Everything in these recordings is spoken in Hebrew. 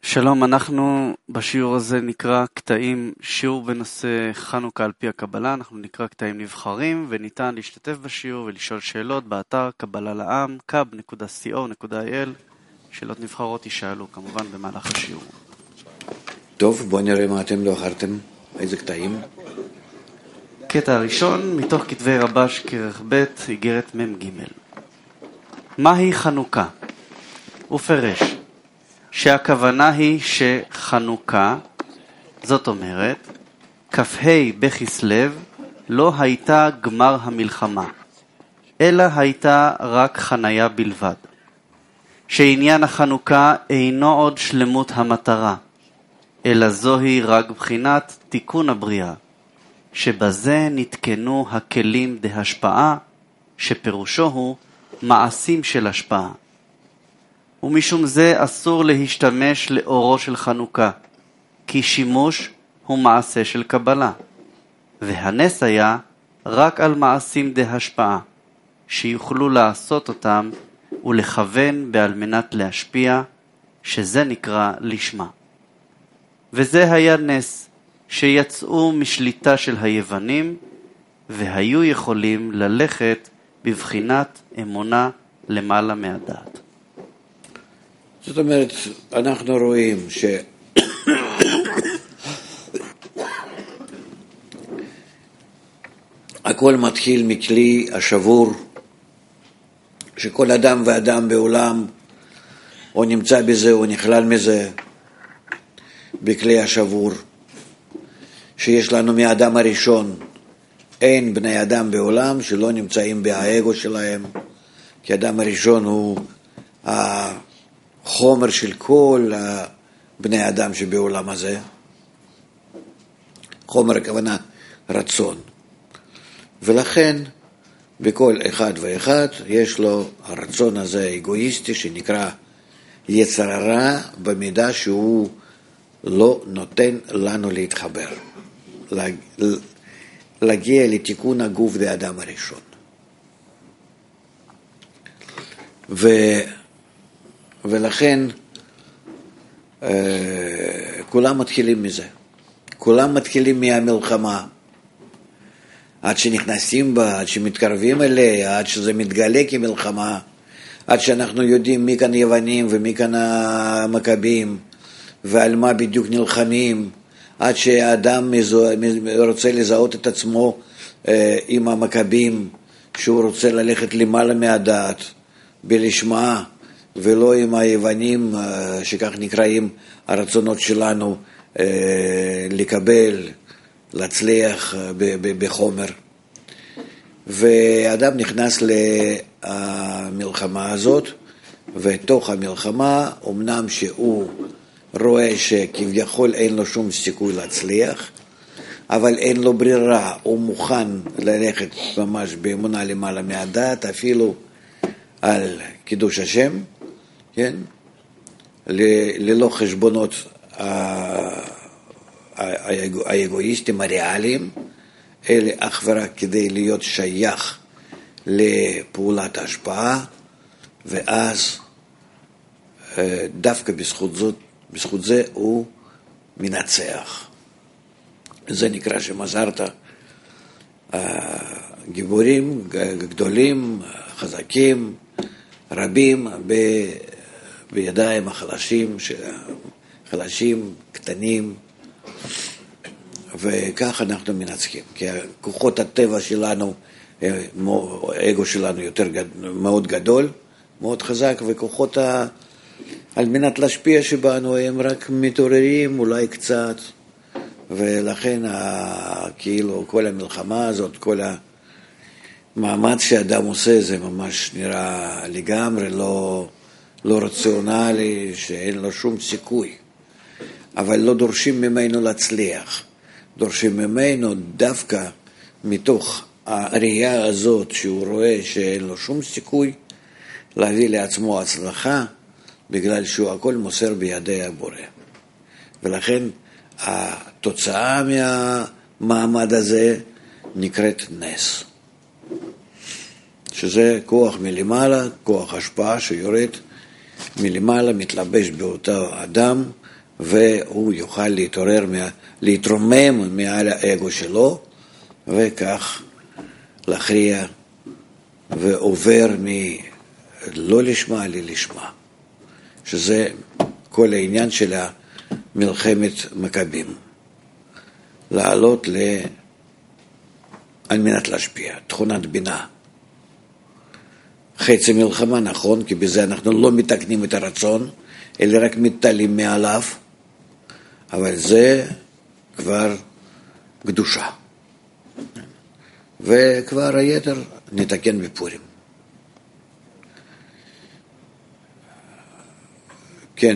שלום, אנחנו בשיעור הזה נקרא קטעים, שיעור בנושא חנוכה על פי הקבלה, אנחנו נקרא קטעים נבחרים וניתן להשתתף בשיעור ולשאול שאלות באתר קבלה לעם, kab.co.il, שאלות נבחרות יישאלו כמובן במהלך השיעור. טוב, בואו נראה מה אתם לא אחרתם, איזה קטעים. קטע הראשון, מתוך כתבי רבש כרך ב' איגרת מ"ג. מהי חנוכה? הוא פרש שהכוונה היא שחנוכה, זאת אומרת, כ"ה בכסלו לא הייתה גמר המלחמה, אלא הייתה רק חניה בלבד. שעניין החנוכה אינו עוד שלמות המטרה, אלא זוהי רק בחינת תיקון הבריאה, שבזה נתקנו הכלים דהשפעה, שפירושו הוא מעשים של השפעה. ומשום זה אסור להשתמש לאורו של חנוכה, כי שימוש הוא מעשה של קבלה, והנס היה רק על מעשים דהשפעה, שיוכלו לעשות אותם ולכוון בעל מנת להשפיע, שזה נקרא לשמה. וזה היה נס שיצאו משליטה של היוונים, והיו יכולים ללכת בבחינת אמונה למעלה מהדעת. זאת אומרת, אנחנו רואים הכל מתחיל מכלי השבור, שכל אדם ואדם בעולם או נמצא בזה או נכלל מזה, בכלי השבור, שיש לנו מהאדם הראשון. אין בני אדם בעולם שלא נמצאים באגו שלהם, כי האדם הראשון הוא החומר של כל בני אדם שבעולם הזה. חומר הכוונה רצון. ולכן בכל אחד ואחד יש לו הרצון הזה אגואיסטי שנקרא יצר הרע, במידה שהוא לא נותן לנו להתחבר, להגיע לתיקון הגוף באדם הראשון. ולכן כולם מתחילים מזה. כולם מתחילים מהמלחמה. עד שנכנסים בה, עד שמתקרבים אליה, עד שזה מתגלה כמלחמה, עד שאנחנו יודעים מי כאן יוונים ומי כאן המכבים, ועל מה בדיוק נלחמים, עד שהאדם רוצה לזהות את עצמו עם המכבים, שהוא רוצה ללכת למעלה מהדעת, בלשמה, ולא עם היוונים, שכך נקראים הרצונות שלנו, לקבל, להצליח בחומר. ואדם נכנס למלחמה הזאת, ותוך המלחמה, אמנם שהוא רואה שכביכול אין לו שום סיכוי להצליח, אבל אין לו ברירה, הוא מוכן ללכת ממש באמונה למעלה מהדעת, אפילו על קידוש השם, כן? ללא חשבונות האגואיסטים הריאליים, אלה אך ורק כדי להיות שייך לפעולת ההשפעה, ואז דווקא בזכות זה הוא מנצח. זה נקרא שמזרת גיבורים גדולים, חזקים, רבים בידיים החלשים, חלשים, קטנים, וכך אנחנו מנצחים. כי כוחות הטבע שלנו, האגו שלנו מאוד גדול, מאוד חזק, וכוחות על מנת להשפיע שבנו הם רק מתעוררים אולי קצת, ולכן כאילו כל המלחמה הזאת, כל המאמץ שאדם עושה, זה ממש נראה לגמרי לא רציונלי, שאין לו שום סיכוי. אבל לא דורשים ממנו להצליח, דורשים ממנו דווקא מתוך הראייה הזאת שהוא רואה שאין לו שום סיכוי להביא לעצמו הצלחה, בגלל שהוא הכל מוסר בידי הבורא. ולכן התוצאה מהמעמד הזה נקראת נס, שזה כוח מלמעלה, כוח השפעה שיורד מלמעלה, מתלבש באותו אדם, והוא יוכל להתרומם מעל האגו שלו, וכך להכריע ועובר מלא לשמה ללשמה, שזה כל העניין של מלחמת מכבים, לעלות על מנת להשפיע, תכונת בינה. חצי מלחמה, נכון, כי בזה אנחנו לא מתקנים את הרצון, אלא רק מתעלים מעליו, אבל זה כבר קדושה. וכבר היתר נתקן בפורים. כן.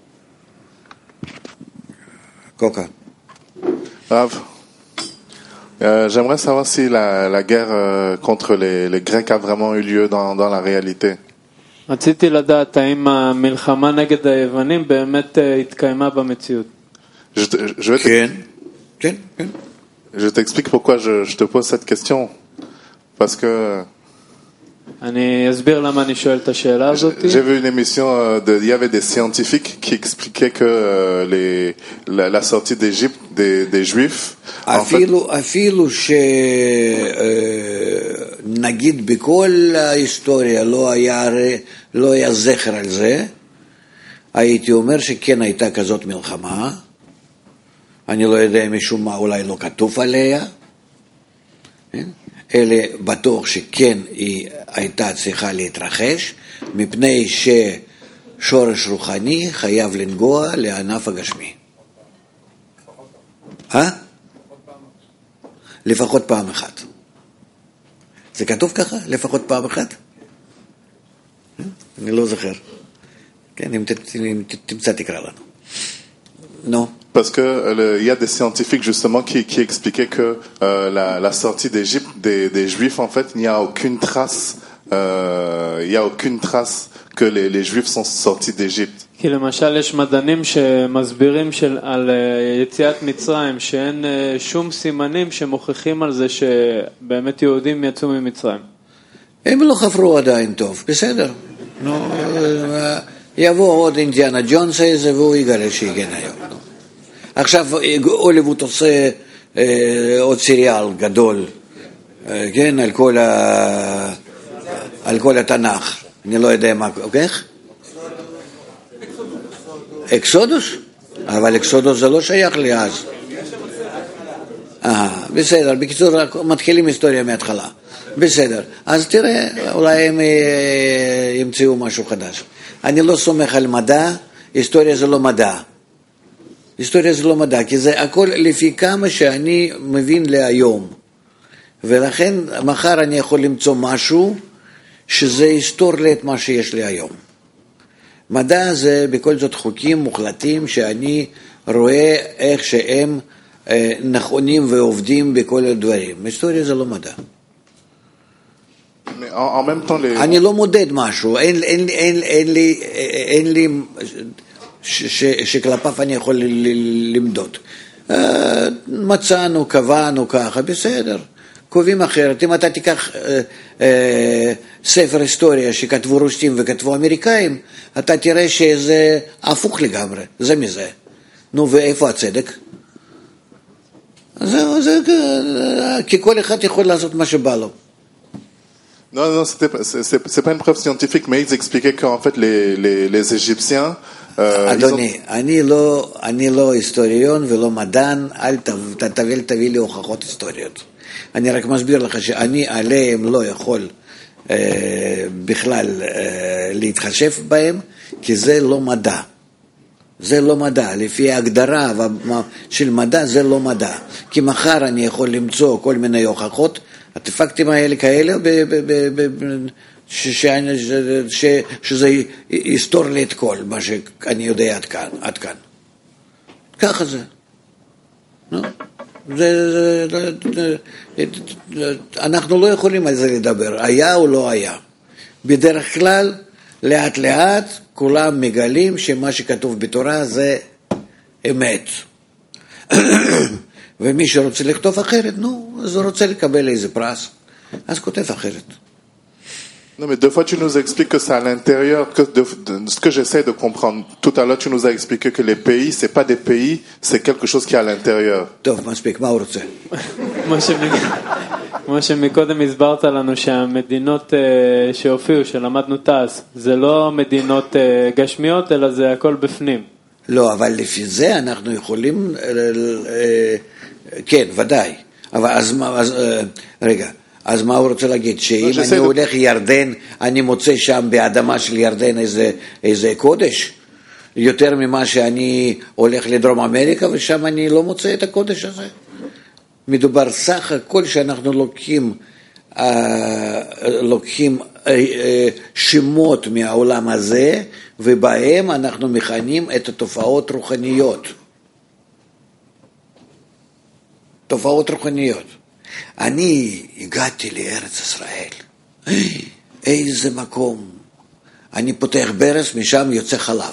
קוקה. Rav, j'aimerais savoir si la guerre contre les Grecs a vraiment eu lieu dans la réalité. רציתי לדעת האם המלחמה נגד היוונים באמת התקיימה במציאות. כן, כן, כן. Je t'explique pourquoi je te pose cette question. Parce que אני אסביר למה אני שואל את השאלה הזאת. j'ai vu une émission il y avait des scientifiques qui expliquaient que la sortie d'Égypte des Juifs אפילו שנגיד בכל ההיסטוריה לא היה זכר על זה, הייתי אומר שכן הייתה כזאת מלחמה, אני לא יודע משום מה אולי לא כתוב עליה, אלא בטוח שכן היא הייתה צריכה להתרחש, מפני ששורש רוחני חייב לנגוע לענף הגשמי. לפחות פעם אחת. זה כתוב ככה? לפחות פעם אחת? אני לא זוכר. כן, אם תמצא תקרא לנו. נו. Parce que y a des scientifiques justement qui expliquaient que la sortie d'Égypte des Juifs, en fait, il n'y a aucune trace que les Juifs sont sortis d'Égypte. כי למשל יש מדענים שמסבירים על יציאת מצרים שאין שום סימנים שמוכיחים על זה שבאמת יהודים יצאו ממצרים. הם לא חפרו עדיין טוב, בסדר. יבוא עוד אינדיאנה ג'ונס איזה והוא יגלה שהגן היום. עכשיו הוליווד עושה עוד סריאל גדול, כן, על כל התנ"ך. אני לא יודע מה, איך? אקסודוס? אבל אקסודוס זה לא שייך לי אז. בסדר, בקיצור מתחילים היסטוריה מההתחלה. בסדר, אז תראה, אולי הם ימצאו משהו חדש. אני לא סומך על מדע, היסטוריה זה לא מדע. היסטוריה זה לא מדע, כי זה הכל לפי כמה שאני מבין להיום. ולכן מחר אני יכול למצוא משהו שזה יסתור לי את מה שיש לי היום. מדע זה בכל זאת חוקים מוחלטים שאני רואה איך שהם נכונים ועובדים בכל הדברים. היסטוריה זה לא מדע. אני לא מודד משהו, אין לי שכלפיו אני יכול למדוד. מצאנו, קבענו ככה, בסדר. קובעים אחרת. אם אתה תיקח ספר היסטוריה שכתבו רוסים וכתבו אמריקאים, אתה תראה שזה הפוך לגמרי, זה מזה. נו, ואיפה הצדק? זהו, כי כל אחד יכול לעשות מה שבא לו. Non, c'est pas une preuve scientifique, mais ils expliquaient qu'en fait les Égyptiens אדוני, אני לא היסטוריון ולא מדען, אל תביא לי הוכחות היסטוריות. אני רק מסביר לך שאני עליהם לא יכול בכלל להתחשב בהם, כי זה לא מדע. זה לא מדע, לפי ההגדרה של מדע זה לא מדע. כי מחר אני יכול למצוא כל מיני הוכחות, הטפקטים האלה כאלה, שזה יסתור לי את כל מה שאני יודע עד כאן. ככה זה. אנחנו לא יכולים על זה לדבר, היה או לא היה. בדרך כלל, לאט לאט, כולם מגלים שמה שכתוב בתורה זה אמת. ומי שרוצה לכתוב אחרת, נו, אז הוא רוצה לקבל איזה פרס, אז כותב אחרת. Non, mais deux fois tu nous expliques que c'est à l'intérieur, ce que j'essaie de comprendre. Tout à l'heure tu nous as expliqué que les pays, c'est pas des pays, c'est quelque chose qui est à l'intérieur. טוב, מספיק, מה הוא רוצה? כמו שמקודם הסברת לנו שהמדינות שהופיעו, שלמדנו תעש, זה לא מדינות גשמיות, אלא זה הכל בפנים. לא, אבל לפי זה אנחנו יכולים, כן, ודאי. אבל רגע. אז מה הוא רוצה להגיד? שאם אני הולך ירדן, אני מוצא שם באדמה של ירדן איזה קודש? יותר ממה שאני הולך לדרום אמריקה, ושם אני לא מוצא את הקודש הזה. מדובר סך הכל שאנחנו לוקחים שמות מהעולם הזה, ובהם אנחנו מכנים את התופעות רוחניות. תופעות רוחניות. אני הגעתי לארץ ישראל, איזה מקום, אני פותח ברס, משם יוצא חלב.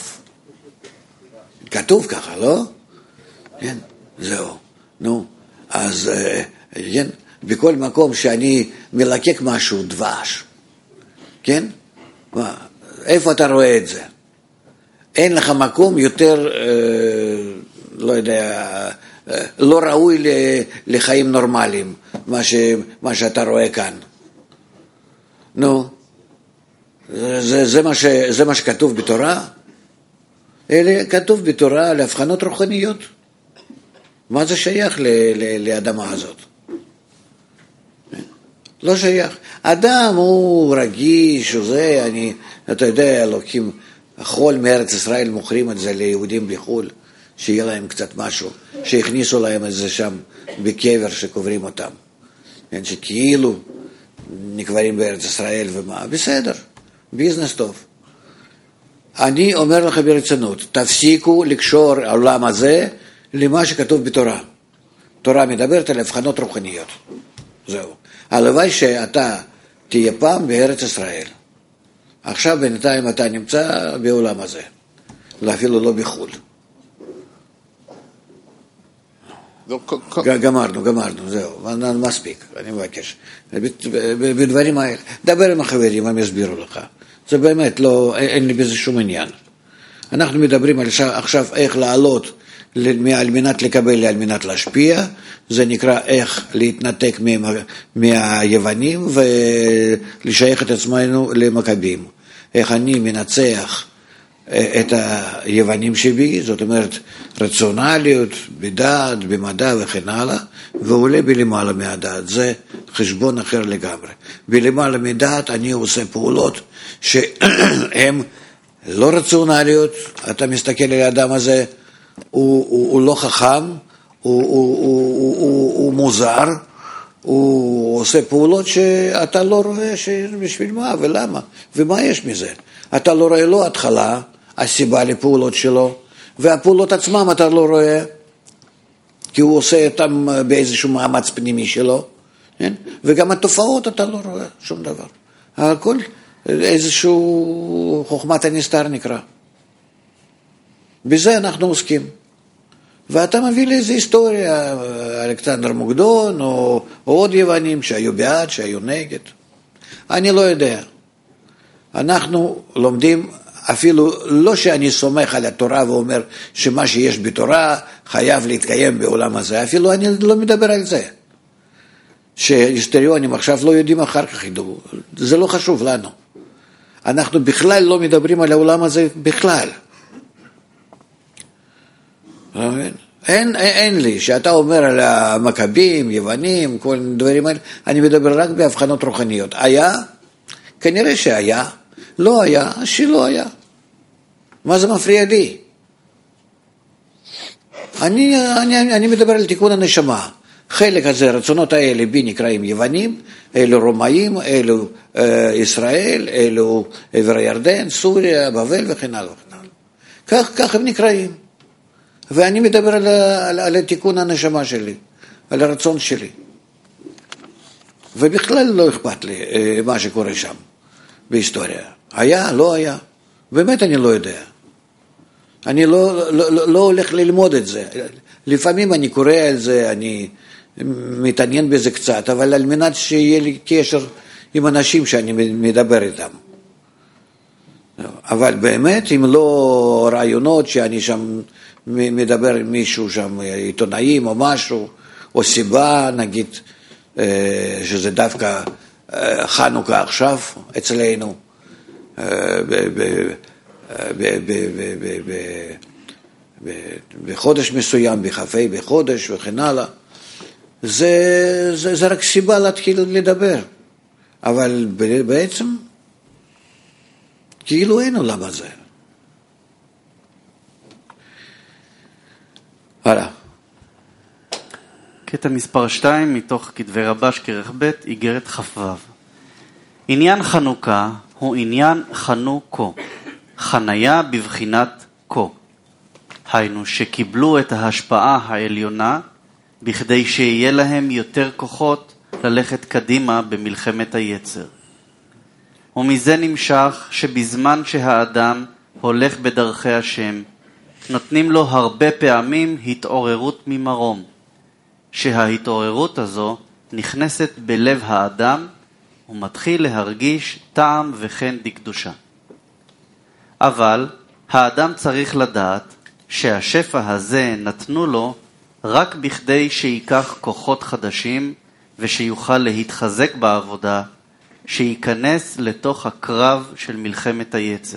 כתוב ככה, לא? כן, זהו. נו, אז כן, בכל מקום שאני מלקק משהו, דבש, כן? איפה אתה רואה את זה? אין לך מקום יותר, לא יודע, לא ראוי לחיים נורמליים, מה שאתה רואה כאן. נו, זה מה שכתוב בתורה? אלה כתוב בתורה להבחנות רוחניות. מה זה שייך לאדמה הזאת? לא שייך. אדם הוא רגיש, וזה, אתה יודע, לוקחים חול מארץ ישראל, מוכרים את זה ליהודים בחול, שיהיה להם קצת משהו, שהכניסו להם את זה שם בקבר שקוברים אותם. שכאילו נקברים בארץ ישראל ומה, בסדר, ביזנס טוב. אני אומר לך ברצינות, תפסיקו לקשור העולם הזה למה שכתוב בתורה. תורה מדברת על הבחנות רוחניות. זהו. הלוואי שאתה תהיה פעם בארץ ישראל. עכשיו בינתיים אתה נמצא בעולם הזה. אפילו לא בחול. גמרנו, זהו, מספיק, אני מבקש. בדברים האלה, דבר עם החברים, הם יסבירו לך. זה באמת לא, אין לי בזה שום עניין. אנחנו מדברים עכשיו איך לעלות על מנת לקבל, על מנת להשפיע, זה נקרא איך להתנתק מהיוונים ולשייך את עצמנו למכבים. איך אני מנצח את היוונים שבי, זאת אומרת רציונליות, בדעת, במדע וכן הלאה, ועולה בלמעלה מהדעת, זה חשבון אחר לגמרי. בלמעלה מדעת אני עושה פעולות שהן לא רציונליות, אתה מסתכל על האדם הזה, הוא לא חכם, הוא מוזר, הוא עושה פעולות שאתה לא רואה בשביל מה ולמה, ומה יש מזה? אתה לא רואה לו התחלה, הסיבה לפעולות שלו, והפעולות עצמם אתה לא רואה, כי הוא עושה אותם באיזשהו מאמץ פנימי שלו, כן? וגם התופעות אתה לא רואה שום דבר. הכל איזשהו חוכמת הנסתר נקרא. בזה אנחנו עוסקים. ואתה מביא לי איזו היסטוריה, אלכסנדר מוקדון, או עוד יוונים שהיו בעד, שהיו נגד. אני לא יודע. אנחנו לומדים, אפילו לא שאני סומך על התורה ואומר שמה שיש בתורה חייב להתקיים בעולם הזה, אפילו אני לא מדבר על זה. שהיסטוריונים עכשיו לא יודעים אחר כך ידעו, זה לא חשוב לנו. אנחנו בכלל לא מדברים על העולם הזה בכלל. אין לי, שאתה אומר על המכבים, יוונים, כל דברים האלה, אני מדבר רק בהבחנות רוחניות. היה? כנראה שהיה. לא היה, שלא היה. מה זה מפריע לי? אני מדבר על תיקון הנשמה. חלק הזה, רצונות האלה בי נקראים יוונים, אלו רומאים, אלו ישראל, אלו עבר הירדן, סוריה, בבל וכן הלאה. כך הם נקראים. ואני מדבר על תיקון הנשמה שלי, על הרצון שלי. ובכלל לא אכפת לי מה שקורה שם בהיסטוריה. היה, לא היה. באמת אני לא יודע. אני לא הולך ללמוד את זה. לפעמים אני קורא על זה, אני מתעניין בזה קצת, אבל על מנת שיהיה לי קשר עם אנשים שאני מדבר איתם. אבל באמת, אם לא רעיונות שאני שם מדבר עם מישהו שם, עיתונאים או משהו, או סיבה, נגיד, שזה דווקא חנוכה עכשיו אצלנו, בחודש מסוים, בחפי בחודש וכן הלאה, זה רק סיבה להתחיל לדבר. אבל בעצם, כאילו אין עולם הזה. הלאה. קטע מספר 2 מתוך כתבי רבש כרך ב' איגרת כ"ו. עניין חנוכה הוא עניין חנוכו, חניה בבחינת כה. היינו שקיבלו את ההשפעה העליונה בכדי שיהיה להם יותר כוחות ללכת קדימה במלחמת היצר. ומזה נמשך שבזמן שהאדם הולך בדרכי השם, נותנים לו הרבה פעמים התעוררות ממרום, שההתעוררות הזו נכנסת בלב האדם ומתחיל להרגיש טעם וכן דקדושה. אבל האדם צריך לדעת שהשפע הזה נתנו לו רק בכדי שיקח כוחות חדשים ושיוכל להתחזק בעבודה, שייכנס לתוך הקרב של מלחמת היצר.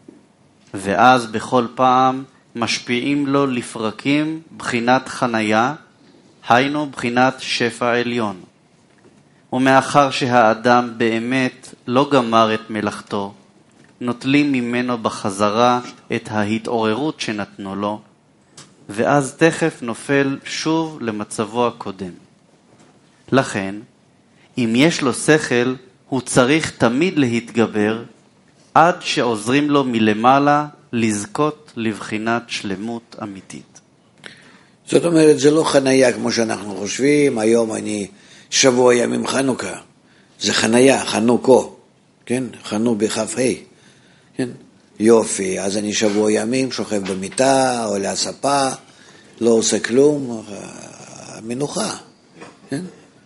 ואז בכל פעם משפיעים לו לפרקים בחינת חניה, היינו בחינת שפע עליון. ומאחר שהאדם באמת לא גמר את מלאכתו, נוטלים ממנו בחזרה את ההתעוררות שנתנו לו, ואז תכף נופל שוב למצבו הקודם. לכן, אם יש לו שכל, הוא צריך תמיד להתגבר, עד שעוזרים לו מלמעלה לזכות לבחינת שלמות אמיתית. זאת אומרת, זה לא חנייה כמו שאנחנו חושבים, היום אני שבוע ימים חנוכה, זה חנייה, חנוכו, כן? חנו בכ"ה, כן? יופי, אז אני שבוע ימים שוכב במיטה, עולה הספה, לא עושה כלום, מנוחה, כן?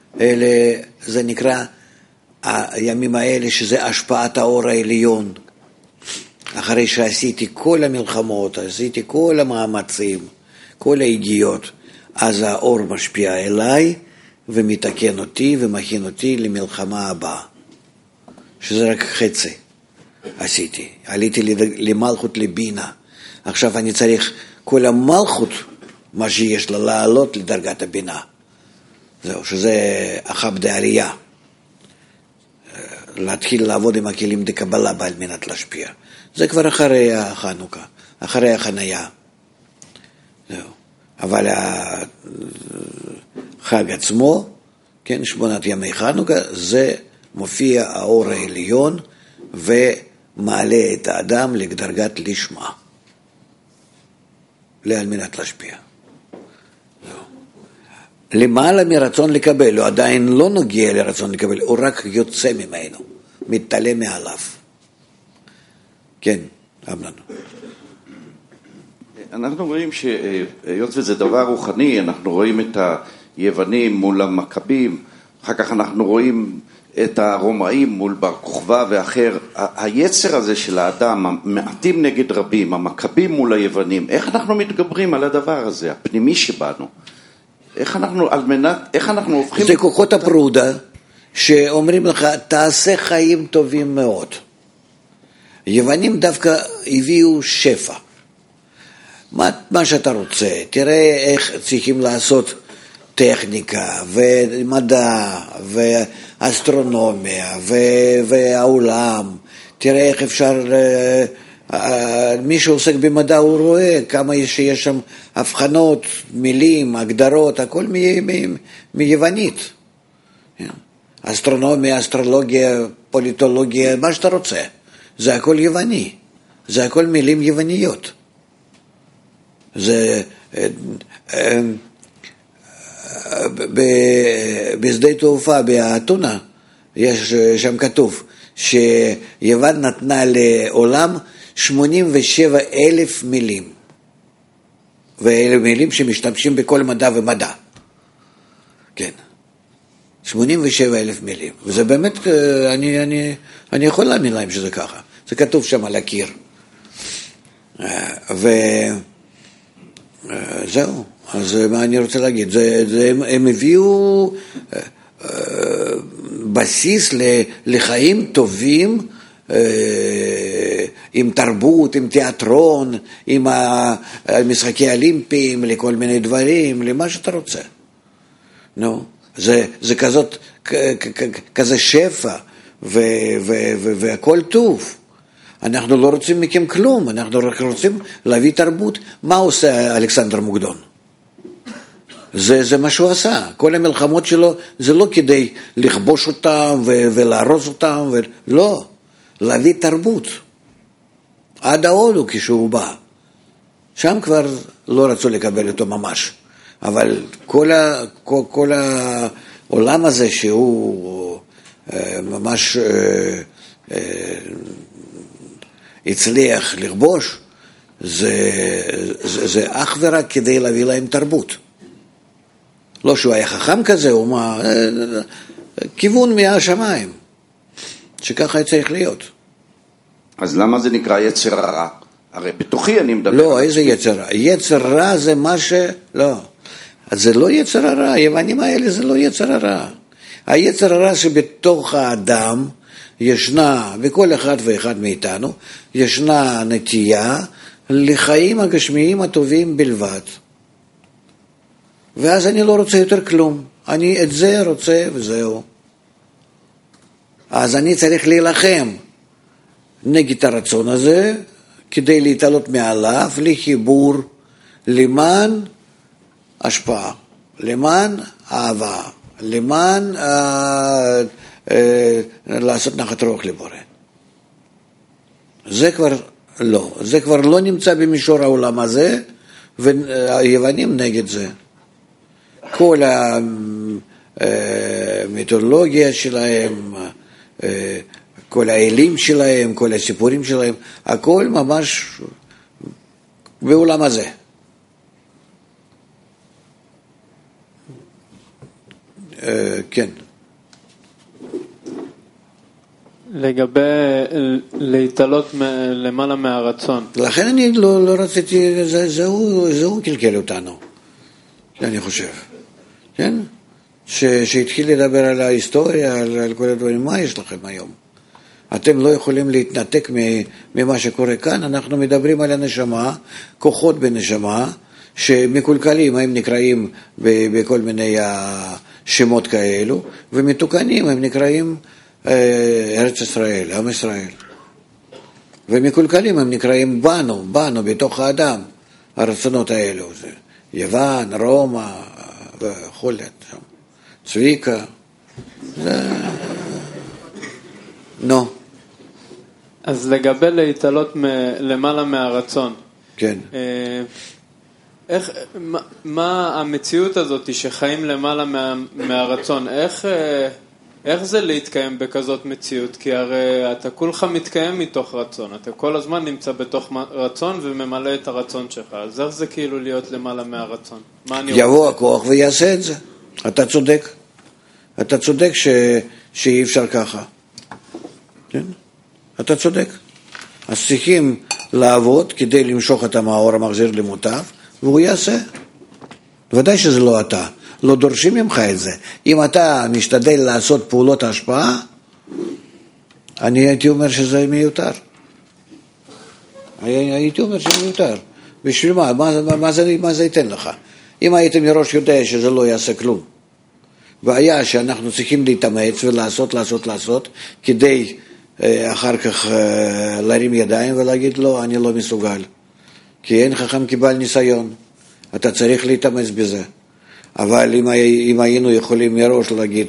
זה נקרא, הימים האלה שזה השפעת האור העליון, אחרי שעשיתי כל המלחמות, עשיתי כל המאמצים, כל היגיעות, אז האור משפיע אליי ומתקן אותי ומכין אותי למלחמה הבאה, שזה רק חצי עשיתי. עליתי למלכות לבינה, עכשיו אני צריך כל המלכות, מה שיש לה, לעלות לדרגת הבינה. זהו, שזה אחב דערייה. להתחיל לעבוד עם הכלים דקבלה על מנת להשפיע. זה כבר אחרי החנוכה, אחרי החניה. זהו. אבל החג עצמו, כן, 8 ימי חנוכה, זה מופיע האור העליון ומעלה את האדם לדרגת לשמה. על מנת להשפיע. למעלה מרצון לקבל, הוא עדיין לא נוגע לרצון לקבל, הוא רק יוצא ממנו, מתעלה מעליו. כן, אמנון. אנחנו רואים שהיות וזה דבר רוחני, אנחנו רואים את היוונים מול המכבים, אחר כך אנחנו רואים את הרומאים מול בר כוכבא ואחר. היצר הזה של האדם, מעטים נגד רבים, המכבים מול היוונים, איך אנחנו מתגברים על הדבר הזה, הפנימי שבנו? איך אנחנו הופכים... זה כוחות הפרודה שאומרים לך, תעשה חיים טובים מאוד. יוונים דווקא הביאו שפע. מה שאתה רוצה, תראה איך צריכים לעשות טכניקה ומדע ואסטרונומיה והעולם. תראה איך אפשר... מי שעוסק במדע הוא רואה כמה שיש שם הבחנות, מילים, הגדרות, הכל מיוונית. אסטרונומיה, אסטרולוגיה, פוליטולוגיה, מה שאתה רוצה. זה הכל יווני. זה הכל מילים יווניות. זה... בשדה תעופה, באתונה, יש שם כתוב שיוון נתנה לעולם 87,000 מילים, ואלה מילים שמשתמשים בכל מדע ומדע. כן. 87,000 מילים. וזה באמת, אני יכול להאמין להם שזה ככה. זה כתוב שם על הקיר. וזהו. אז מה אני רוצה להגיד? הם הביאו בסיס לחיים טובים, עם תרבות, עם תיאטרון, עם המשחקי אולימפיים, לכל מיני דברים, למה שאתה רוצה. נו, זה כזה שפע, והכל טוב. אנחנו לא רוצים מכם כלום, אנחנו רק רוצים להביא תרבות. מה עושה אלכסנדר מוקדון? זה מה שהוא עשה. כל המלחמות שלו זה לא כדי לכבוש אותם ולהרוס אותם, לא. להביא תרבות. עד ההודו כשהוא בא. שם כבר לא רצו לקבל אותו ממש. אבל כל העולם הזה שהוא ממש הצליח לכבוש, זה אך ורק כדי להביא להם תרבות. לא שהוא היה חכם כזה, הוא כיוון מהשמיים, שככה צריך להיות. אז למה זה נקרא יצר רע? הרי בתוכי אני מדבר. לא, איזה יצר רע? יצר רע זה מה לא. אז זה לא יצר הרע, היוונים האלה זה לא יצר הרע. היצר הרע שבתוך האדם ישנה, בכל אחד ואחד מאיתנו, ישנה נטייה לחיים הגשמיים הטובים בלבד. ואז אני לא רוצה יותר כלום. אני את זה רוצה וזהו. אז אני צריך להילחם נגד הרצון הזה, כדי להתעלות מעליו לחיבור למען השפעה, למען אהבה, למען לעשות נחת רוח לבורא. זה כבר לא נמצא במישור העולם הזה, והיוונים נגד זה. כל המיתולוגיה שלהם, כל האלים שלהם, כל הסיפורים שלהם, הכל ממש בעולם הזה. כן. לגבי להתעלות למעלה מהרצון. לכן אני לא רציתי, זהו קלקל אותנו, אני חושב. כן? שהתחיל לדבר על ההיסטוריה, על כל הדברים, מה יש לכם היום? אתם לא יכולים להתנתק ממה שקורה כאן, אנחנו מדברים על הנשמה, כוחות בנשמה, שמקולקלים, הם נקראים בכל מיני שמות כאלו, ומתוקנים הם נקראים ארץ ישראל, עם ישראל. ומקולקלים הם נקראים בנו, בתוך האדם, הרצונות האלו. זה יוון, רומא, וכו', צביקה. נו. אז לגבי להתעלות למעלה מהרצון. כן. מה המציאות הזאת שחיים למעלה מהרצון? איך זה להתקיים בכזאת מציאות? כי הרי אתה כולך מתקיים מתוך רצון, אתה כל הזמן נמצא בתוך רצון וממלא את הרצון שלך, אז איך זה כאילו להיות למעלה מהרצון? יבוא הכוח ויעשה את זה. אתה צודק. אתה צודק שאי אפשר ככה. כן? אתה צודק. אז צריכים לעבוד כדי למשוך את המאור המחזיר למוטב, והוא יעשה. ודאי שזה לא אתה. לא דורשים ממך את זה. אם אתה משתדל לעשות פעולות השפעה, אני הייתי אומר שזה מיותר. הייתי אומר שזה מיותר. בשביל מה? מה זה ייתן לך? אם היית מראש יודע שזה לא יעשה כלום. והיה שאנחנו צריכים להתאמץ ולעשות, כדי אחר כך להרים ידיים ולהגיד לא, אני לא מסוגל. כי אין חכם כבעל ניסיון. אתה צריך להתאמץ בזה. אבל אם היינו יכולים מראש להגיד,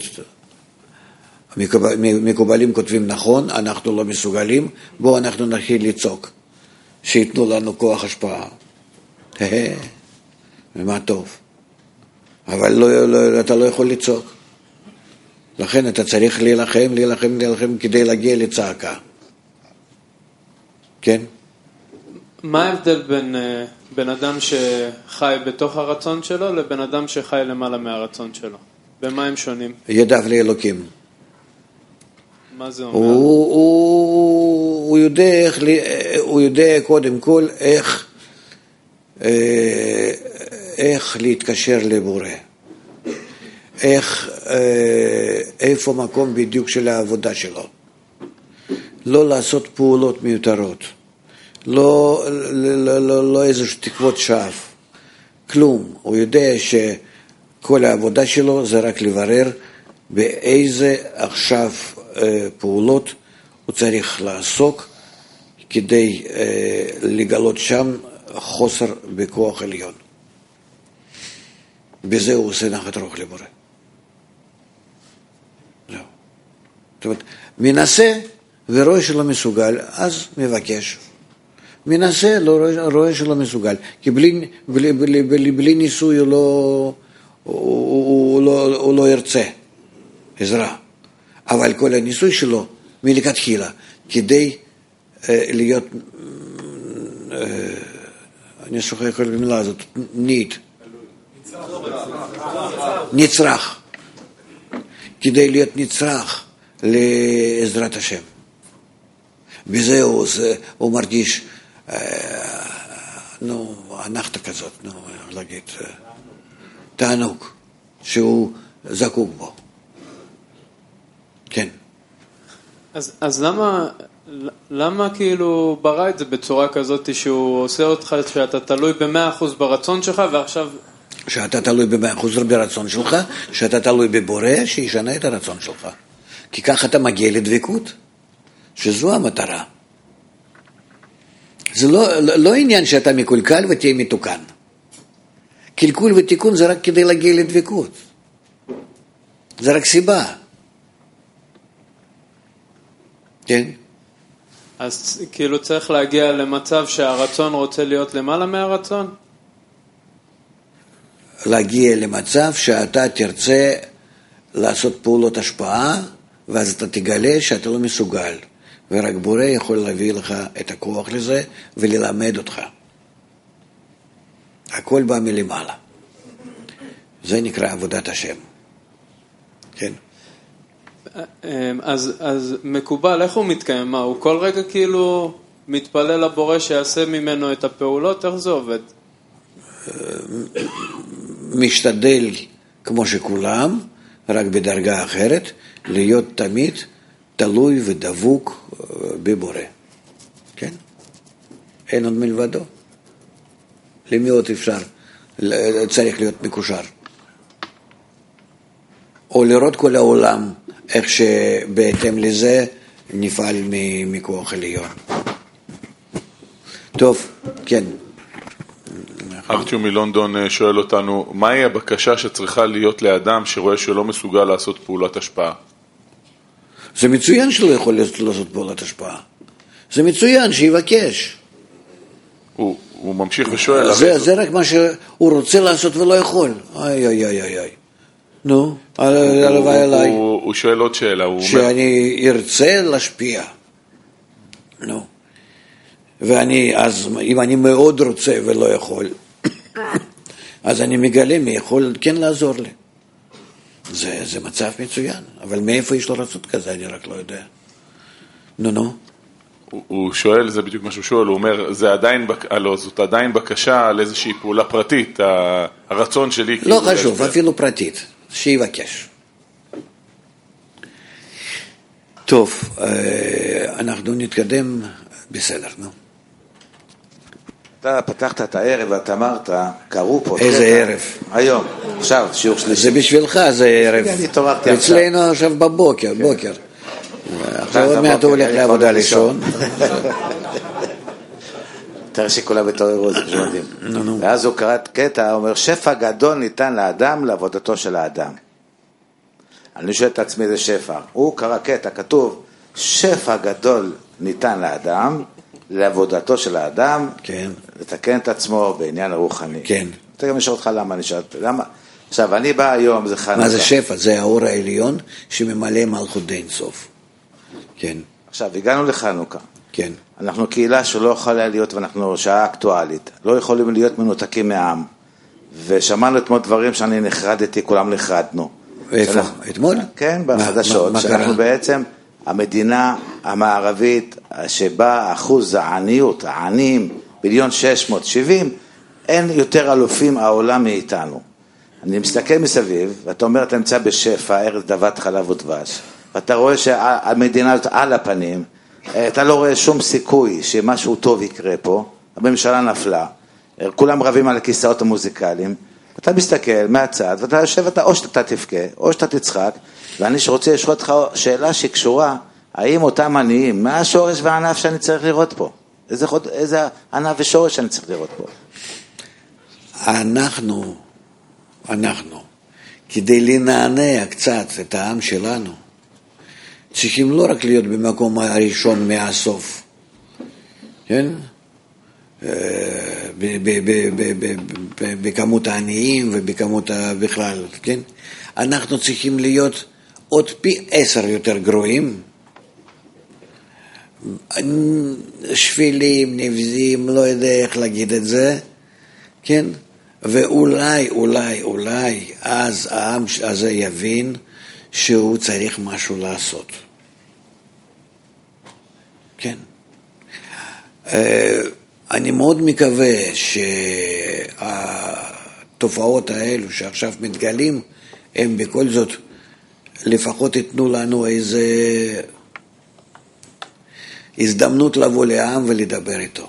מקובלים כותבים נכון, אנחנו לא מסוגלים, בואו אנחנו נתחיל לצעוק, שיתנו לנו כוח השפעה. ומה טוב. אבל אתה לא יכול לצעוק. לכן אתה צריך להילחם כדי להגיע לצעקה. כן? מה ההבדל בין אדם שחי בתוך הרצון שלו לבין אדם שחי למעלה מהרצון שלו? במה הם שונים? ידיו לאלוקים. מה זה אומר? הוא יודע קודם כל איך להתקשר לבורא. איפה מקום בדיוק של העבודה שלו. לא לעשות פעולות מיותרות. לא איזה תקוות שווא. כלום. הוא יודע שכל העבודה שלו זה רק לברר באיזה עכשיו פעולות הוא צריך לעסוק כדי לגלות שם חוסר בכוח עליון. בזה הוא עושה נחת רוח לבורא. לא. זאת אומרת, מנסה ורואה שלא מסוגל, אז מבקש. מנסה, רואה שלא מסוגל. כי בלי ניסוי הוא לא ירצה עזרה. אבל כל הניסוי שלו מלכתחילה, כדי להיות, אני שוכח כל המילה הזאת, נצרך. כדי להיות נצרך לעזרת השם. בזה הוא מרגיש, הנחת כזאת, להגיד, תענוג, שהוא זקוק בו. כן. אז למה כאילו ברא את זה בצורה כזאת שהוא עושה אותך שאתה תלוי ב100% ברצון שלך ועכשיו... שאתה תלוי ב100% ברצון שלך, שאתה תלוי בבורא שישנה את הרצון שלך. כי ככה אתה מגיע לדבקות, שזו המטרה. זה לא עניין שאתה מקולקל ותהיה מתוקן. קלקול ותיקון זה רק כדי להגיע לדבקות. זה רק סיבה. כן? אז כאילו צריך להגיע למצב שהרצון רוצה להיות למעלה מהרצון? להגיע למצב שאתה תרצה לעשות פעולות השפעה, ואז אתה תגלה שאתה לא מסוגל. ורק בורא יכול להביא לך את הכוח לזה וללמד אותך. הכל בא מלמעלה. זה נקרא עבודת השם. כן? אז מקובל, איך הוא מתקיים? מה, הוא כל רגע כאילו מתפלל לבורא שיעשה ממנו את הפעולות? איך זה עובד? משתדל כמו שכולם, רק בדרגה אחרת, להיות תמיד תלוי ודבוק בבורא. כן? אין עוד מלבדו. למי עוד אפשר? צריך להיות מקושר. או לראות כל העולם, איך שבהתאם לזה נפעל מכוח עליון. טוב, כן. ארטיו מלונדון שואל אותנו, מהי הבקשה שצריכה להיות לאדם שרואה שלא מסוגל לעשות פעולת השפעה? זה מצוין שלא יכול לעשות פעולת השפעה. זה מצוין שיבקש. הוא ממשיך ושואל. זה רק מה שהוא רוצה לעשות ולא יכול. איי. נו, הלוואי עליי. הוא שואל עוד שאלה. שאני ארצה להשפיע. נו. ואני, אז אם אני מאוד רוצה ולא יכול, אז אני מגלה מי יכול כן לעזור לי. זה מצב מצוין, אבל מאיפה יש לו רצות כזה, אני רק לא יודע. נו. הוא שואל, זה בדיוק מה שהוא שואל, הוא אומר, זאת עדיין בקשה על איזושהי פעולה פרטית, הרצון שלי. לא חשוב, אפילו פרטית, שיבקש. טוב, אנחנו נתקדם בסדר, נו. אתה פתחת את הערב ואתה אמרת, קראו פה. איזה ערב? היום, עכשיו, שיעור שלישי. זה בשבילך, זה ערב. אני התעוררתי עכשיו. אצלנו עכשיו בבוקר. עכשיו עוד מעט הוא הולך לעבודה לישון. תראה שכולם התעוררו, זה כשמתאים. ואז הוא קרא קטע, הוא אומר, שפע גדול ניתן לאדם לעבודתו של האדם. אני שואל את עצמי זה שפע. הוא קרא קטע, כתוב, שפע גדול ניתן לאדם, לעבודתו של האדם, כן. לתקן את עצמו בעניין הרוחני. כן. אתה גם לשאול אותך למה אני שואל, למה? עכשיו, אני בא היום, זה חנוכה. מה זה שפע? זה האור העליון שממלא מלכות די אינסוף. כן. עכשיו, הגענו לחנוכה. כן. אנחנו קהילה שלא יכולה להיות, ואנחנו שעה אקטואלית, לא יכולים להיות מנותקים מהעם. ושמענו אתמול דברים שאני נחרדתי, כולם נחרדנו. איפה? אתמול? כן, בחדשות, שאנחנו בעצם המדינה המערבית שבה אחוז העניות, העניים, 1,670,000, אין יותר אלופים העולם מאיתנו. אני מסתכל מסביב, ואתה אומר, אתה נמצא בשפע, ארץ דבת חלב ודבש, ואתה רואה שהמדינה הזאת על הפנים, אתה לא רואה שום סיכוי שמשהו טוב יקרה פה, הממשלה נפלה, כולם רבים על הכיסאות המוזיקליים, אתה מסתכל מהצד, ואתה יושב, או שאתה תבכה, או שאתה תצחק, ואני שרוצה לשאול אותך שאלה שקשורה, האם אותם עניים, מה השורש והענף שאני צריך לראות פה? איזה ענף ושורש שאני צריך לראות פה? אנחנו, כדי לנענע קצת את העם שלנו, צריכים לא רק להיות במקום הראשון מהסוף, כן? בכמות העניים ובכמות בכלל, כן? אנחנו צריכים להיות עוד פי 10 יותר גרועים, שפילים, נבזים, לא יודע איך להגיד את זה, כן? ואולי אז העם הזה יבין שהוא צריך משהו לעשות. כן. אני מאוד מקווה שהתופעות האלו שעכשיו מתגלים, הם בכל זאת לפחות ייתנו לנו איזה הזדמנות לבוא לעם ולדבר איתו.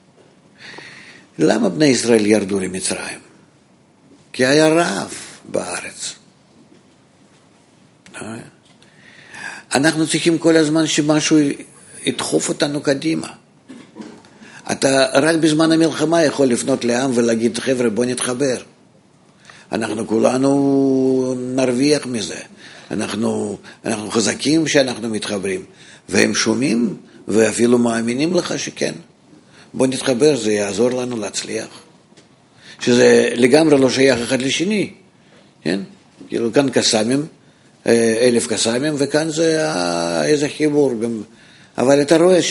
למה בני ישראל ירדו למצרים? כי היה רעב בארץ. אנחנו צריכים כל הזמן שמשהו ידחוף אותנו קדימה. אתה רק בזמן המלחמה יכול לפנות לעם ולהגיד, חבר'ה, בוא נתחבר. אנחנו כולנו נרוויח מזה. אנחנו חזקים שאנחנו מתחברים. והם שומעים ואפילו מאמינים לך שכן. בוא נתחבר, זה יעזור לנו להצליח. שזה לגמרי לא שייך אחד לשני. כן? כאילו כאן קסמים, 1,000 קסמים, וכאן זה איזה חיבור. אבל אתה רואה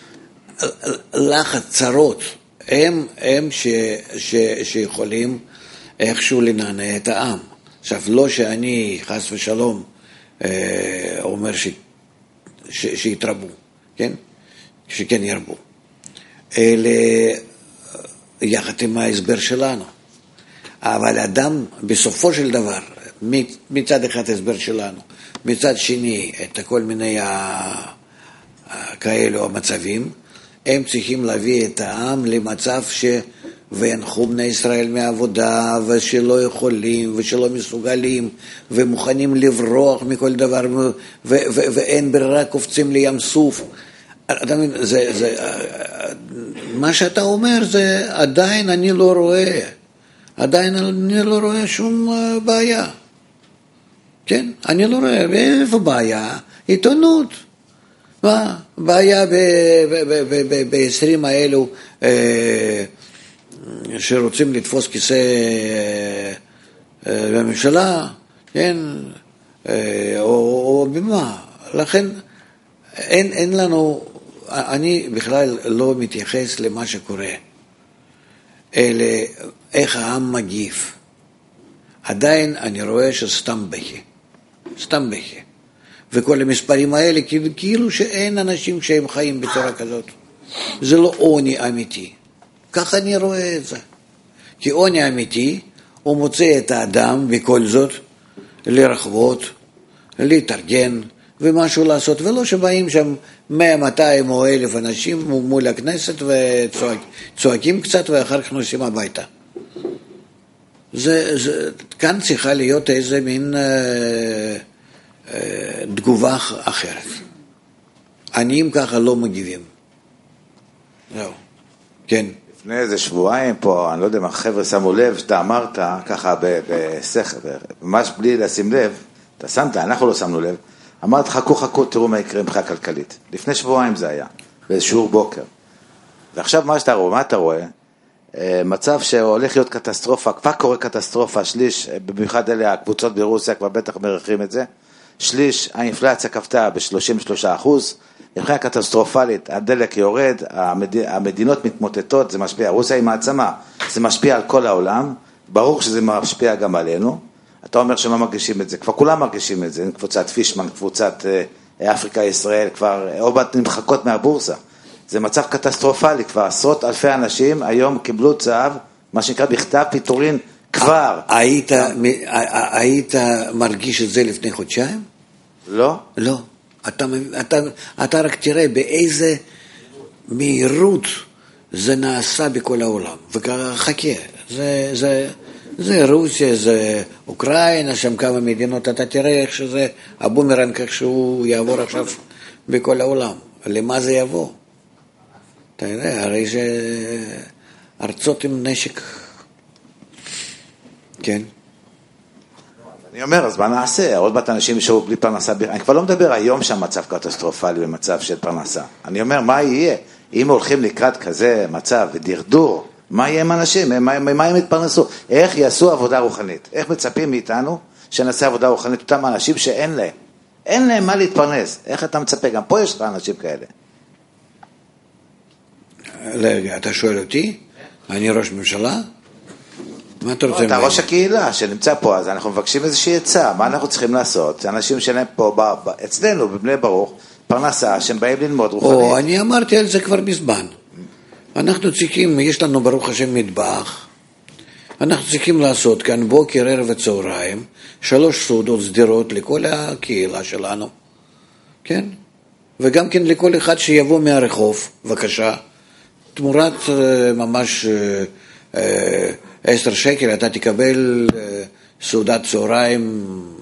שלחץ צרות הם שיכולים איכשהו לנענע את העם. עכשיו, לא שאני חס ושלום אומר שיתרבו, כן? שכן ירבו. אלה יחד עם ההסבר שלנו. אבל אדם בסופו של דבר, מצד אחד הסבר שלנו, מצד שני את כל מיני כאלו המצבים, הם צריכים להביא את העם למצב וינחו בני ישראל מעבודה, ושלא יכולים, ושלא מסוגלים, ומוכנים לברוח מכל דבר, ואין ברירה, קופצים לים סוף. אתה מבין, מה שאתה אומר זה עדיין אני לא רואה שום בעיה. כן? אני לא רואה, איפה בעיה? עיתונות. מה? בעיה ב-20 האלו שרוצים לתפוס כיסא בממשלה, כן? או במה. לכן אין לנו, אני בכלל לא מתייחס למה שקורה, אלא איך העם מגיב. עדיין אני רואה שסתם בכי. וכל המספרים האלה, כאילו שאין אנשים שהם חיים בצורה כזאת. זה לא עוני אמיתי. כך אני רואה את זה. כי עוני אמיתי, הוא מוצא את האדם בכל זאת לרחבות, להתארגן ומשהו לעשות, ולא שבאים שם 100, 200 או 1,000 אנשים מול הכנסת וצועקים קצת ואחר כך נוסעים הביתה. כאן צריכה להיות איזה מין תגובה אחרת. עניים ככה לא מגיבים. זהו. כן. לפני איזה שבועיים פה, אני לא יודע מה, חבר'ה שמו לב, שאתה אמרת ככה בשכל, ממש בלי לשים לב, אתה שמת, אנחנו לא שמנו לב, אמרת חכו, תראו מה יקרה מבחינה כלכלית. לפני שבועיים זה היה, באיזשהו בוקר. ועכשיו מה אתה רואה? מצב שהולך להיות קטסטרופה, כבר קורה קטסטרופה, שליש, במיוחד אלה הקבוצות ברוסיה, כבר בטח מרחים את זה, שליש, האינפלציה כפתה ב-33%, מבחינה קטסטרופלית, הדלק יורד, המדינות מתמוטטות, זה משפיע, רוסיה היא מעצמה, זה משפיע על כל העולם, ברור שזה משפיע גם עלינו, אתה אומר שלא מרגישים את זה, כבר כולם מרגישים את זה, קבוצת פישמן, קבוצת אפריקה ישראל, כבר עובד נמחקות מהבורסה. זה מצב קטסטרופלי, כבר עשרות אלפי אנשים היום קיבלו צו, מה שנקרא בכתב פיטורין כבר. היית מרגיש את זה לפני חודשיים? לא. לא. אתה רק תראה באיזה מהירות זה נעשה בכל העולם. וחכה, זה רוסיה, זה אוקראינה, שם כמה מדינות, אתה תראה איך שזה, הבומרנג, איך שהוא יעבור עכשיו בכל העולם. למה זה יבוא? אתה יודע, הרי שארצות עם נשק, כן. אני אומר, אז מה נעשה? עוד מעט אנשים ישארו בלי פרנסה, אני כבר לא מדבר היום שהמצב קטסטרופלי במצב של פרנסה. אני אומר, מה יהיה? אם הולכים לקראת כזה מצב ודרדור, מה יהיה עם אנשים? מה הם יתפרנסו? איך יעשו עבודה רוחנית? איך מצפים מאיתנו שנעשה עבודה רוחנית? אותם אנשים שאין להם. אין להם מה להתפרנס. איך אתה מצפה? גם פה יש לך אנשים כאלה. רגע, אתה שואל אותי? אני ראש ממשלה? מה אתה רוצה? אתה ראש הקהילה שנמצא פה, אז אנחנו מבקשים איזושהי עצה. מה אנחנו צריכים לעשות? אנשים שלהם פה, אצלנו, בבני ברוך, פרנסה, שהם באים ללמוד רוחנית. אני אמרתי על זה כבר מזמן. אנחנו צריכים, יש לנו ברוך השם מטבח, אנחנו צריכים לעשות כאן בוקר, ערב וצהריים, 3 סעודות סדירות לכל הקהילה שלנו, כן? וגם כן לכל אחד שיבוא מהרחוב, בבקשה, תמורת ממש 10 שקל, אתה תקבל סעודת צהריים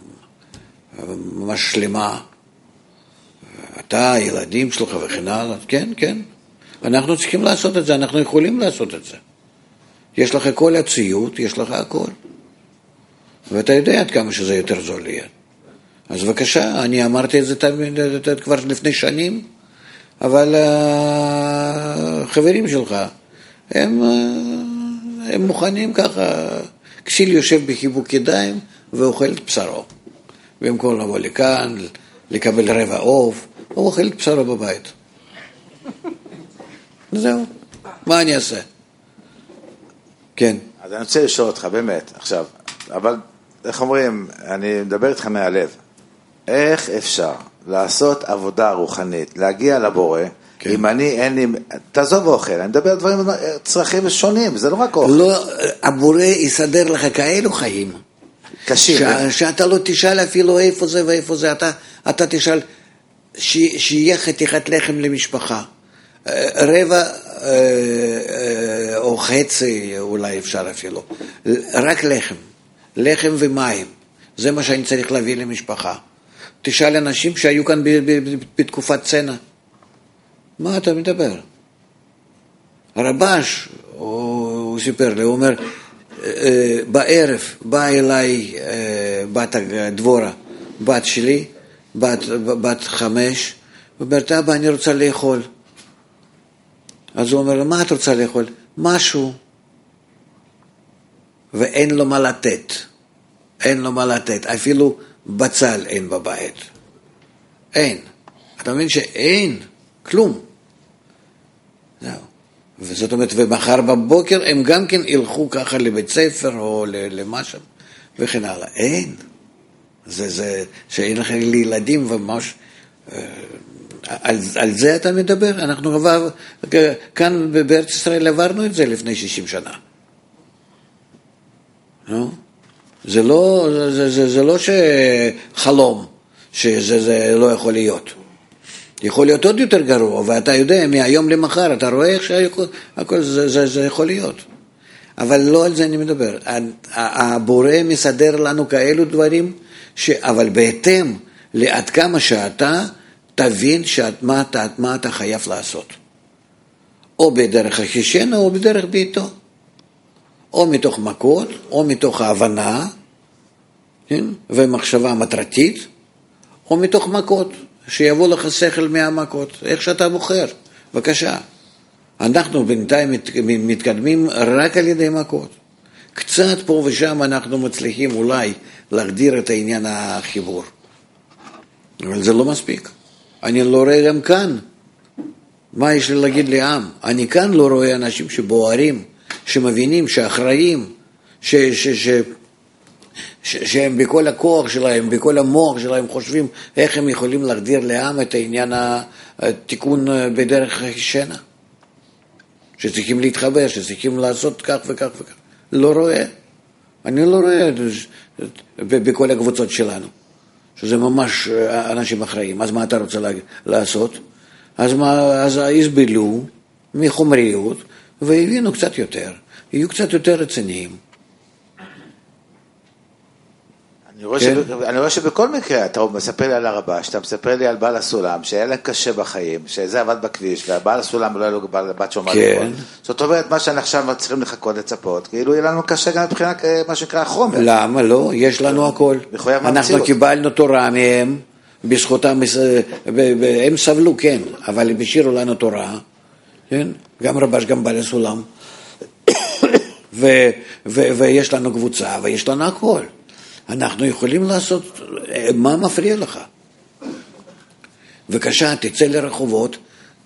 ממש שלמה, אתה, הילדים שלך וכן הלאה, כן, כן. אנחנו צריכים לעשות את זה, אנחנו יכולים לעשות את זה. יש לך כל הציוד, יש לך הכל. ואתה יודע עד כמה שזה יותר זול לי. אז בבקשה, אני אמרתי את זה כבר לפני שנים, אבל החברים שלך, הם מוכנים ככה, כסיל יושב בחיבוק ידיים ואוכל את בשרו. במקום לבוא לכאן, לקבל רבע עוף, הוא אוכל את בשרו בבית. זהו, מה אני אעשה? כן. אז אני רוצה לשאול אותך באמת, עכשיו, אבל איך אומרים, אני מדבר איתך מהלב, איך אפשר לעשות עבודה רוחנית, להגיע לבורא, כן. אם אין לי, תעזוב אוכל, אני מדבר על דברים, צרכים שונים, זה לא רק אוכל. לא, הבורא יסדר לך כאלו חיים. קשים. שאתה לא תשאל אפילו איפה זה ואיפה זה, אתה תשאל, שיהיה חתיכת לחם למשפחה. רבע או חצי אולי אפשר אפילו, רק לחם ומים, זה מה שאני צריך להביא למשפחה. תשאל אנשים שהיו כאן בתקופת צנע, מה אתה מדבר? הרבש, הוא סיפר לי, הוא אומר, בערב באה אליי בת הדבורה, בת שלי, בת 5, ואומרת, אבא, אני רוצה לאכול. אז הוא אומר לו, מה את רוצה לאכול? משהו. ואין לו מה לתת. אין לו מה לתת. אפילו בצל אין בבית. אין. אתה מבין שאין כלום. זהו. וזאת אומרת, ומחר בבוקר הם גם כן ילכו ככה לבית ספר או למשהו וכן הלאה. אין. זה שאין לך לילדים וממש... על זה אתה מדבר? אנחנו עבר, כאן בארץ ישראל עברנו את זה לפני 60 שנה. זה לא שחלום, שזה לא יכול להיות. יכול להיות עוד יותר גרוע, ואתה יודע, מהיום למחר, אתה רואה איך שהכל זה יכול להיות. אבל לא על זה אני מדבר. הבורא מסדר לנו כאלו דברים, אבל בהתאם לעד כמה שאתה, תבין מה אתה חייב לעשות. או בדרך החישנה או בדרך ביתו. או מתוך מכות, או מתוך ההבנה, כן? ומחשבה מטרתית, או מתוך מכות, שיבוא לך שכל מהמכות, איך שאתה בוחר. בבקשה. אנחנו בינתיים מתקדמים רק על ידי מכות. קצת פה ושם אנחנו מצליחים אולי להגדיר את העניין החיבור. אבל זה לא מספיק. אני לא רואה גם כאן. מה יש לי להגיד לעם? אני כאן לא רואה אנשים שבוערים, שמבינים, שאחראים, שהם בכל הכוח שלהם, בכל המוח שלהם חושבים איך הם יכולים להגדיר לעם את העניין התיקון בדרך השינה. שצריכים להתחבר, שצריכים לעשות כך וכך וכך. לא רואה. אני לא רואה בכל הקבוצות שלנו, שזה ממש אנשים אחראים. אז מה אתה רוצה לעשות? אז הסבלו מחומריות והבינו קצת יותר, יהיו קצת יותר רציניים. אני רואה שבכל מקרה, אתה מספר לי על הרבש, אתה מספר לי על בעל הסולם, שהיה להם קשה בחיים, שזה עבד בכביש, והבעל הסולם לא היה לו בת שומע לכל. זאת אומרת, מה שאנחנו עכשיו צריכים לחכות לצפות, כאילו יהיה לנו קשה גם מבחינה מה שנקרא חומר. למה לא? יש לנו הכל. אנחנו קיבלנו תורה מהם, בזכותם, הם סבלו, כן, אבל הם השאירו לנו תורה, גם רבש, גם בעל הסולם, ויש לנו קבוצה, ויש לנו הכל. אנחנו יכולים לעשות, מה מפריע לך? בבקשה, תצא לרחובות,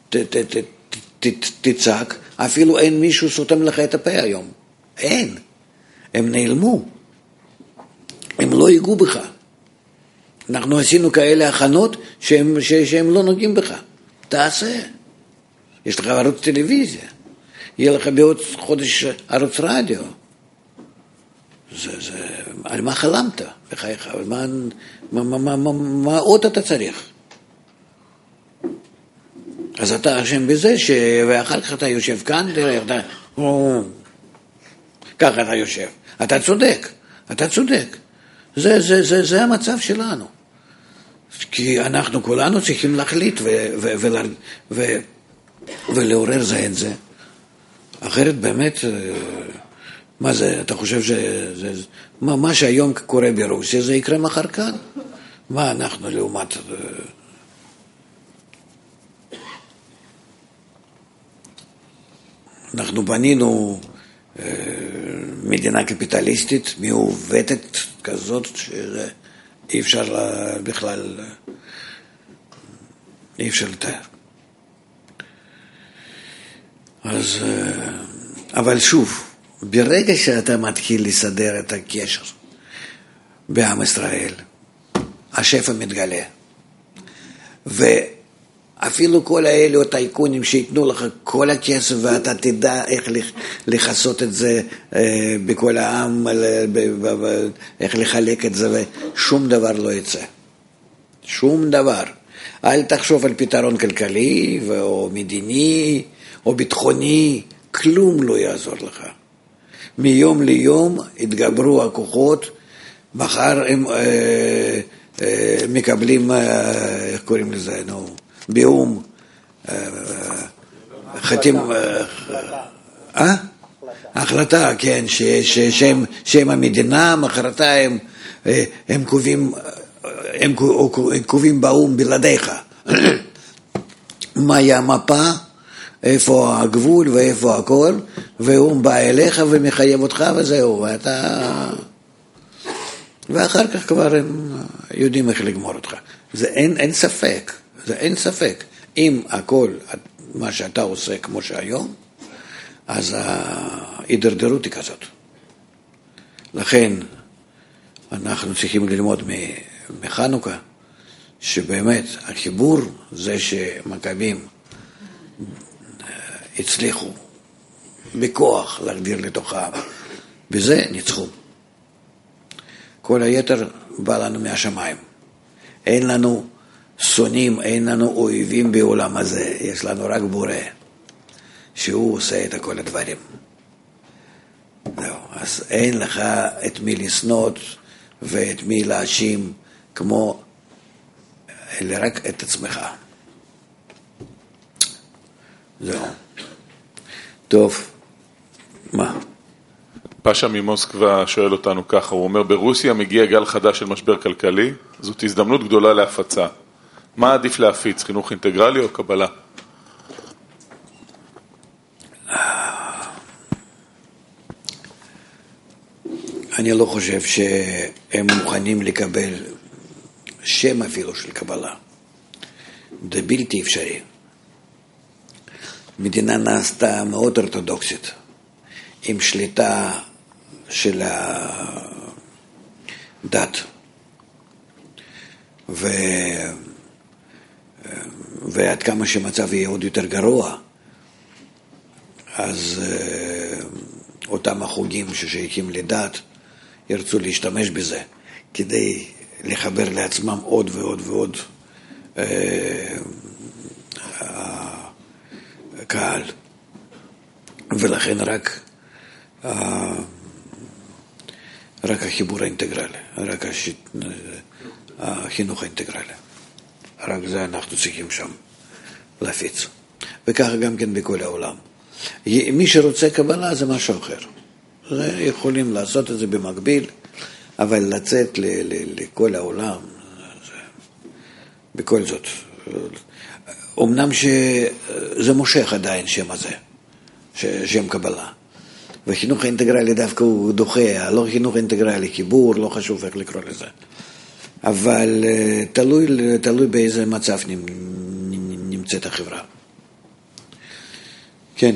תצעק, אפילו אין מישהו סותם לך את הפה היום. אין. הם נעלמו. הם לא ייגעו בך. אנחנו עשינו כאלה הכנות שהם לא נוגעים בך. תעשה. יש לך ערוץ טלוויזיה. יהיה לך בעוד חודש ערוץ רדיו. על מה חלמת בחייך? מה עוד אתה צריך? אז אתה אשם בזה, ואחר כך אתה יושב כאן, ככה אתה יושב. אתה צודק. זה המצב שלנו. כי אנחנו כולנו צריכים להחליט ולעורר זה את זה. אחרת באמת... מה זה, אתה חושב מה שהיום קורה ברוסיה זה יקרה מחר כאן? מה אנחנו לעומת... אנחנו בנינו מדינה קפיטליסטית מעוותת כזאת שאי אפשר בכלל, אי אפשר לתאר. אז, אבל שוב, ברגע שאתה מתחיל לסדר את הקשר בעם ישראל, השפע מתגלה. ואפילו כל האלו הטייקונים שיתנו לך כל הכסף ואתה תדע איך לחסות את זה בכל העם, איך לחלק את זה, ושום דבר לא יצא. שום דבר. אל תחשוב על פתרון כלכלי או מדיני או ביטחוני, כלום לא יעזור לך. מיום ליום התגברו הכוחות, מחר הם מקבלים, איך קוראים לזה, באום, חתים, החלטה, כן, שהם המדינה, מחרתה הם קובעים באום בלעדיך. מהי המפה? איפה הגבול ואיפה הכל, והוא בא אליך ומחייב אותך וזהו, ואחר כך כבר הם יודעים איך לגמור אותך. זה אין ספק, אם הכל, מה שאתה עושה כמו שהיום, אז ההידרדרות היא כזאת. לכן אנחנו צריכים ללמוד מחנוכה, שבאמת החיבור זה שמכבים הצליחו בכוח להגדיר לתוכם, בזה ניצחו. כל היתר בא לנו מהשמיים. אין לנו שונאים, אין לנו אויבים בעולם הזה, יש לנו רק בורא, שהוא עושה את כל הדברים. אז אין לך את מי לסנות ואת מי להאשים, כמו אלא רק את עצמך. זהו. טוב, מה? פאשה ממוסקבה שואל אותנו ככה, הוא אומר, ברוסיה מגיע גל חדש של משבר כלכלי, זאת הזדמנות גדולה להפצה. מה עדיף להפיץ, חינוך אינטגרלי או קבלה? אני לא חושב שהם מוכנים לקבל שם אפילו של קבלה. זה בלתי אפשרי. מדינה נעשתה מאוד אורתודוקסית, עם שליטה של דת. ועד כמה שהמצב יהיה עוד יותר גרוע, אז אותם החוגים ששייכים לדת ירצו להשתמש בזה כדי לחבר לעצמם עוד ועוד ועוד קהל. ולכן רק החיבור האינטגרלי, רק החינוך האינטגרלי, רק זה אנחנו צריכים שם להפיץ. וככה גם כן בכל העולם. מי שרוצה קבלה זה משהו אחר. יכולים לעשות את זה במקביל, אבל לצאת לכל העולם, בכל זאת. אמנם שזה מושך עדיין שם הזה, שם קבלה. והחינוך האינטגרלי דווקא הוא דוחה, לא חינוך אינטגרלי, חיבור, לא חשוב איך לקרוא לזה. אבל תלוי באיזה מצב נמצאת החברה. כן.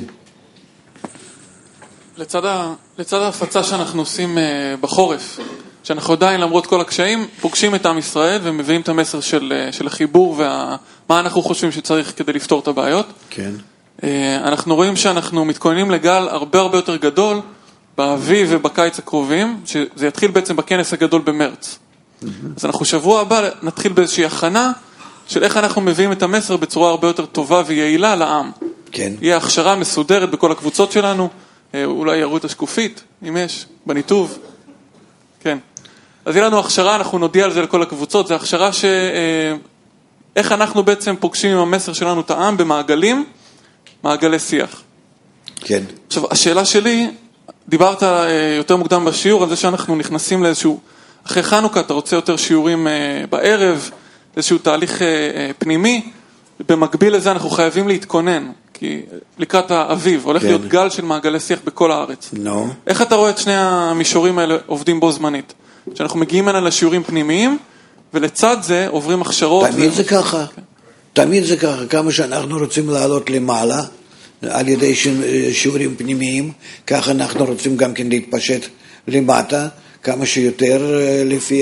לצד ההפצה שאנחנו עושים בחורף, שאנחנו עדיין למרות כל הקשיים פוגשים את עם ישראל ומביאים את המסר של החיבור ומה אנחנו חושבים שצריך כדי לפתור את הבעיות. כן. אנחנו רואים שאנחנו מתכוננים לגל הרבה הרבה יותר גדול באביב ובקיץ הקרובים, שזה יתחיל בעצם בכנס הגדול במרץ. אז אנחנו שבוע הבא נתחיל באיזושהי הכנה של איך אנחנו מביאים את המסר בצורה הרבה יותר טובה ויעילה לעם. כן. יהיה הכשרה מסודרת בכל הקבוצות שלנו, אולי יראו את השקופית, אם יש, בניתוב. כן. אז יהיה לנו הכשרה, אנחנו נודיע על זה לכל הקבוצות, זה הכשרה איך אנחנו בעצם פוגשים עם המסר שלנו את העם במעגלים, מעגלי שיח. כן. עכשיו, השאלה שלי, דיברת יותר מוקדם בשיעור על זה שאנחנו נכנסים לאיזשהו, אחרי חנוכה אתה רוצה יותר שיעורים בערב, איזשהו תהליך פנימי, במקביל לזה אנחנו חייבים להתכונן, כי לקראת האביב הולך להיות גל של מעגלי שיח בכל הארץ. נו. איך אתה רואה את שני המישורים האלה עובדים בו זמנית? שאנחנו מגיעים הנה לשיעורים פנימיים, ולצד זה עוברים הכשרות. תמיד זה ככה. תמיד זה ככה. כמה שאנחנו רוצים לעלות למעלה, על ידי שיעורים פנימיים, ככה אנחנו רוצים גם כן להתפשט למטה, כמה שיותר לפי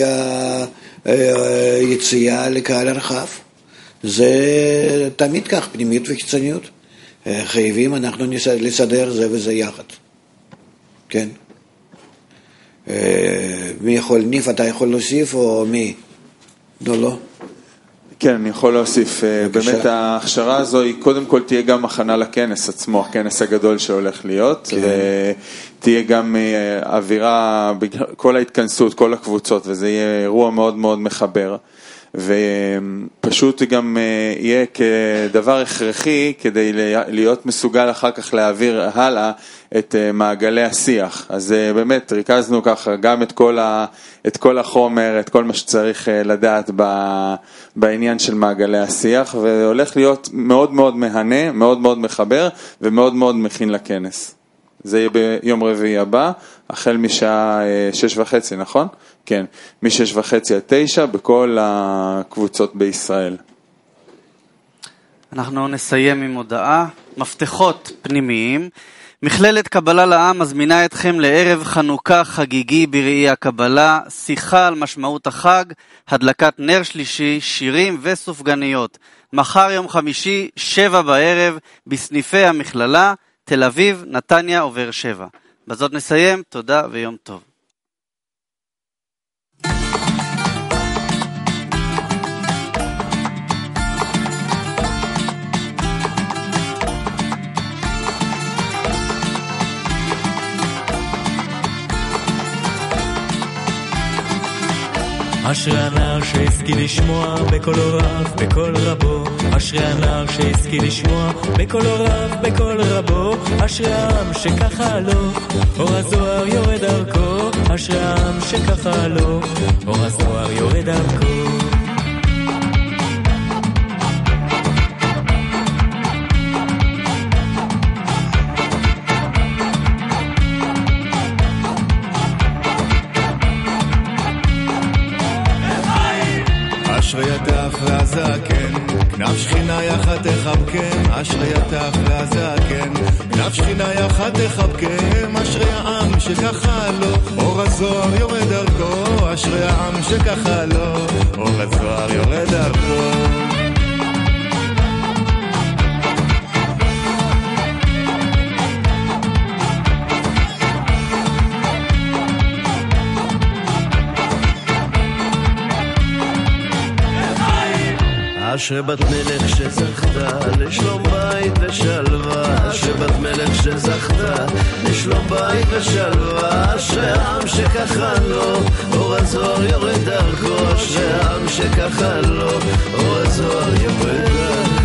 היציאה לקהל הרחב. זה תמיד כך, פנימיות וחיצוניות. חייבים אנחנו לסדר זה וזה יחד. כן? מי יכול, ניף, אתה יכול להוסיף או מי? לא. כן, אני יכול להוסיף. באמת ההכשרה הזו היא קודם כל תהיה גם הכנה לכנס עצמו, הכנס הגדול שהולך להיות, ותהיה גם אווירה, כל ההתכנסות, כל הקבוצות, וזה יהיה אירוע מאוד מאוד מחבר. ופשוט גם יהיה כדבר הכרחי כדי להיות מסוגל אחר כך להעביר הלאה את מעגלי השיח. אז באמת ריכזנו ככה גם את כל החומר, את כל מה שצריך לדעת בעניין של מעגלי השיח, והולך להיות מאוד מאוד מהנה, מאוד מאוד מחבר ומאוד מאוד מכין לכנס. זה יהיה ביום רביעי הבא, החל משעה 6:30, נכון? כן, מ-6:30 עד 9 בכל הקבוצות בישראל. אנחנו נסיים עם הודעה. מפתחות פנימיים. מכללת קבלה לעם מזמינה אתכם לערב חנוכה חגיגי בראי הקבלה, שיחה על משמעות החג, הדלקת נר שלישי, שירים וסופגניות. מחר יום חמישי, 7 בערב, בסניפי המכללה, תל אביב, נתניה ובאר שבע. בזאת נסיים, תודה ויום טוב. אשרי הנער שהשכיל לשמוע בקול רב, בקול רבו. אשרי הנער שהשכיל לשמוע בקול רב, בקול רבו. אשרי העם שככה לו, אור הזוהר יורד דרכו. אשרי העם שככה לו, אור הזוהר יורד דרכו. אשרי יתך והזקן, כנף שכינה יחד תחבקם. אשרי יתך והזקן, כנף שכינה יחד תחבקם. אשרי העם שככה לו, אור הזוהר יורד דרכו. אשרי העם שככה לו, אור הזוהר יורד דרכו. אשרי בת מלך שזכתה לשלום בית ושלווה, אשרי בת מלך שזכתה לשלום בית ושלווה, אשרי העם שככה לו, אור הזוהר יורד דרכו, אשרי העם שככה לו, אור הזוהר יורד דרכו.